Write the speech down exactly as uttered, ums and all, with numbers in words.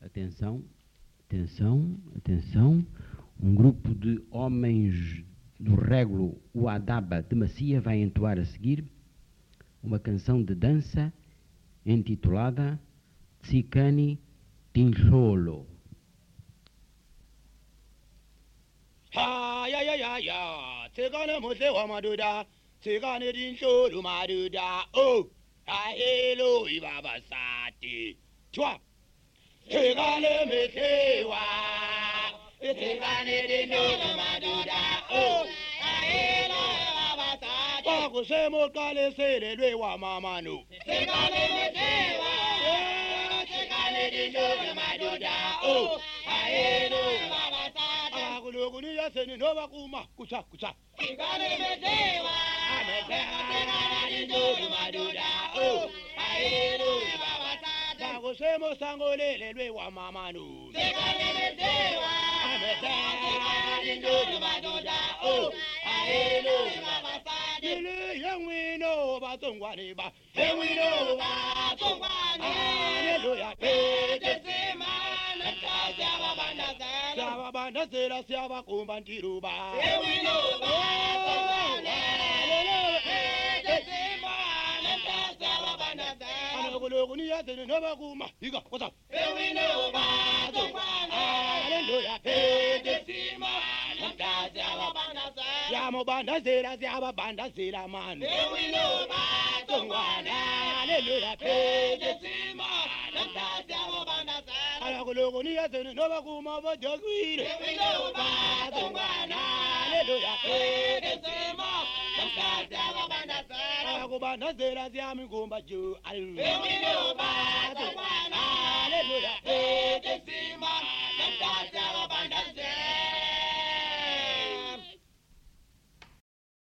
Atenção, atenção, atenção. Um grupo de homens do régulo Uadaba de Macia vai entoar a seguir uma canção de dança intitulada Tsikani Tincholo. Ha ya ya ya ya, Tsikani Mose wa maduda, Tsikani Tincholo maduda, oh, ha hello ibaba sati, chwa, Tsikani mesewa, Tsikani Tincholo maduda, oh, ha hello ibaba sati, wa kusemo kale sele lwe wa mamanu, Tsikani mesewa, Tsikani Tincholo maduda, oh, ha hello ibaba sati, akulukuni yaseni nova kuma, kucha kucha. Tsikani mesewa, Tsikani Tincholo maduda, oh, ha hello ibaba sati, wa kusemo sangolele lwe wa mamanu, Tsikani mesewa, Tsikani Tincholo maduda, oh, ha hello ibaba sati, ile yewino batongwane ba, yewino batongwane, hallelujah, pete semana kaza banda zela, kaza banda zela siaba kumbantiru ba, yewino batongwane, hallelujah, pete semana kaza banda zela, anogologuni yatene nova kuma, higa what's up, yewino batongwane, hallelujah, pete semana kaza banda zela, yamo banda zela siaba banda zela man, yewino batongwane, hallelujah, pete semana kaza banda zela, anogologuni yatene nova kuma bajagwire, yewino batongwane, hallelujah, pete semana kaza banda zela, anogobanda zela siami kumba ju, yewino batongwane.